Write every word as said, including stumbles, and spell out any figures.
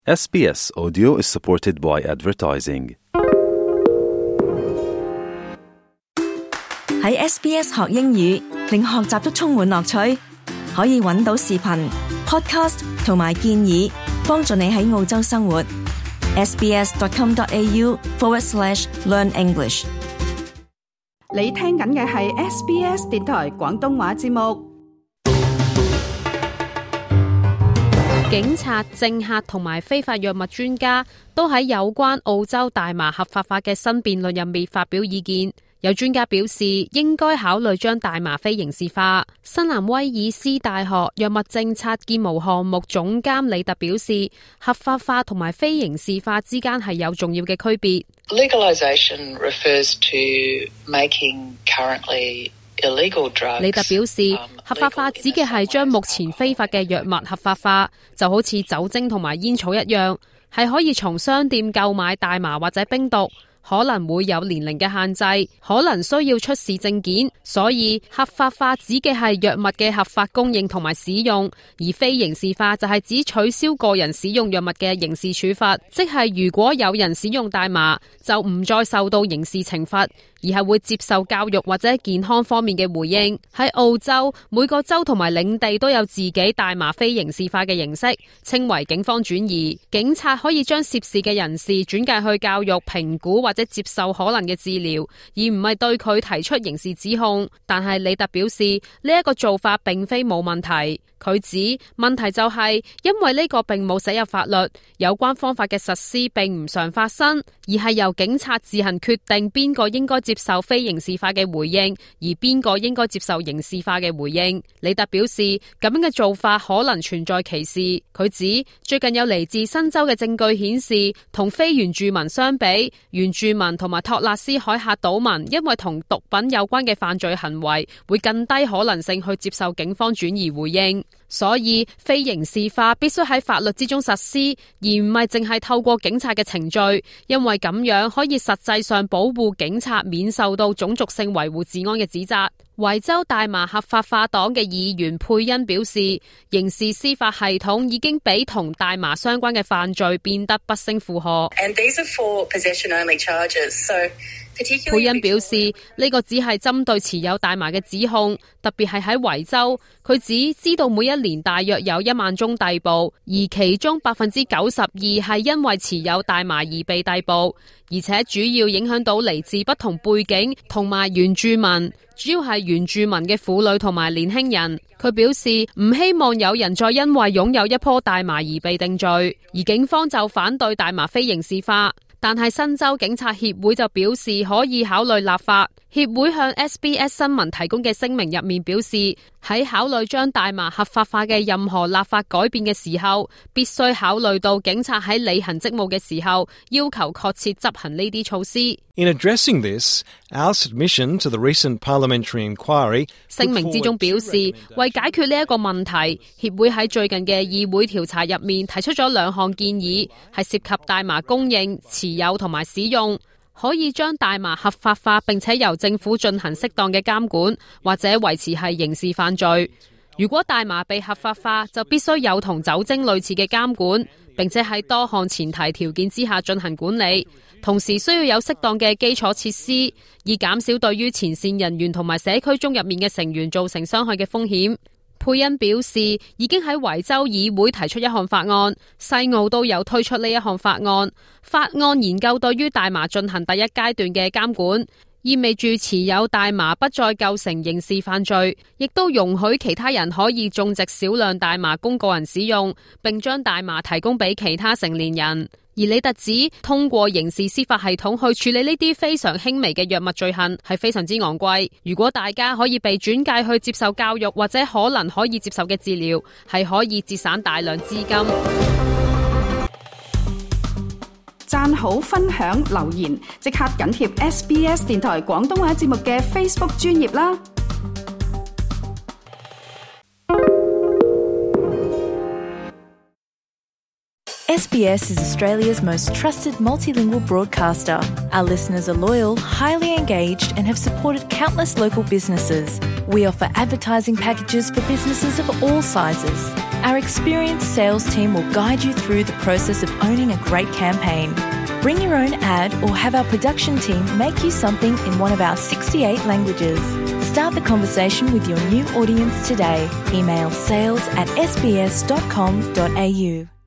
S B S Audio is supported by advertising. 喺 S B S 學英語，令學習都充滿樂趣。可以揾到視頻、podcast 同埋建議，幫助你喺澳洲生活。sbs.com.au forward slash learn English。 你聽緊嘅係 S B S 電台廣東話節目。 警察、政客同埋非法藥物專家都喺有關澳洲大麻合法化嘅新辯論入面發表意見。有專家表示應該考慮將大麻非刑事化。新南威爾斯大學藥物政策建模項目總監李特表示，合法化同埋非刑事化之間係有重要嘅區別。 Legalization refers to making currently illegal drugs. 李特表示，合法化指嘅係將目前非法嘅藥物合法化，就好似酒精同埋煙草一樣，係可以從商店購買大麻或者冰毒。可能會有年齡嘅限制，可能需要出示證件，所以合法化指嘅係藥物嘅合法供應同埋使用，而非刑事化就係指取消個人使用藥物嘅刑事處罰，即係如果有人使用大麻，就唔再受到刑事懲罰，而係會接受教育或者健康方面嘅回應。喺澳洲，每個州同埋領地都有自己大麻非刑事化嘅形式，稱為警方轉移。警察可以將涉事嘅人士轉介去教育、評估或者接受可能嘅治療，而唔係對佢提出刑事指控。但係李特表示，呢一個做法並非冇問題。佢指問題就係因為呢個並冇寫入法律，有關方法嘅實施並唔常發生，而係由警察自行決定邊個應該接受非刑事化嘅回應，而邊個應該接受刑事化嘅回應。李特表示，咁樣嘅做法可能存在歧視。佢指最近有嚟自新州嘅證據顯示，同非原住民相比，原住民同埋托勒斯海峽島民因為同毒品有關嘅犯罪行為，會更低可能性去接受警方轉移回應。所以非刑事化必須喺法律之中實施，而唔係淨係透過警察嘅程序，因為咁樣可以實際上保護警察免受到種族性維護治安嘅指責。維州大麻合法化黨嘅議員佩恩表示，刑事司法系統已經比同大麻相關嘅犯罪變得不勝負荷。 And these are for possession only charges, so 佩恩表示，呢個只係針對持有大麻嘅指控，特別係喺維州。佢只知道每一年大約有一萬宗逮捕，而其中百分之九十二係因為持有大麻而被逮捕，而且主要影響到嚟自不同背景同埋原住民，主要係原住民嘅婦女同埋年輕人。佢表示唔希望有人再因為擁有一棵大麻而被定罪，而警方就反對大麻非刑事化。但係新州警察協會就表示可以考慮立法。協會向 S B S 新聞提供嘅聲明入面表示，喺考慮將大麻合法化嘅任何立法改變嘅時候，必須考慮到警察喺履行職務嘅時候要求確切執行呢啲措施。 In addressing this, our submission to the recent parliamentary inquiry 聲明之中表示，為解決呢一個問題，協會喺最近嘅議會調查入面提出咗兩項建議，係涉及大麻供應、持有同埋使用。可以將大麻合法化，並且由政府進行適當嘅監管，或者維持係刑事犯罪。如果大麻被合法化，就必須有同酒精類似嘅監管，並且喺多項前提條件之下進行管理，同時需要有適當嘅基礎設施，以減少對於前線人員同埋社區中入面嘅成員造成傷害嘅風險。佩恩表示，已經喺維州議會提出一項法案，西澳都有推出呢一項法案。法案研究對於大麻進行第一階段嘅監管，意味住持有大麻不再構成刑事犯罪，亦都容許其他人可以種植少量大麻供個人使用，並將大麻提供俾其他成年人。而李特指，通過刑事司法系統去處理呢啲非常輕微嘅藥物罪行係非常之昂貴。如果大家可以被轉介去接受教育或者可能可以接受嘅治療，係可以節省大量資金。 讚好、分享、留言，即刻緊貼 S B S 電台廣東話節目嘅 Facebook 專頁啦。 S B S is Australia's most trusted multilingual broadcaster. Our listeners are loyal, highly engaged, and have supported countless local businesses. We offer advertising packages for businesses of all sizes. Our experienced sales team will guide you through the process of owning a great campaign. Bring your own ad or have our production team make you something in one of our sixty-eight languages. Start the conversation with your new audience today. Email sales at s b s dot com dot a u.